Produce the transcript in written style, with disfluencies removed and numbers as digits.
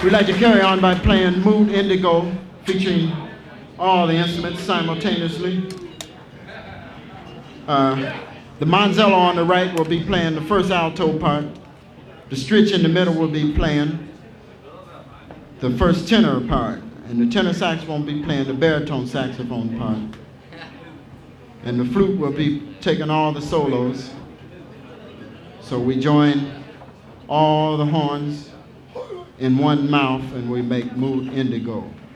We'd like to carry on by playing Mood Indigo, featuring all the instruments simultaneously. The Manzello on the right will be playing the first alto part. The Stritch in the middle will be playing the first tenor part. And the tenor saxophone will be playing the baritone saxophone part. And the flute will be taking all the solos. So we join all the horns in one mouth and we make Mood Indigo.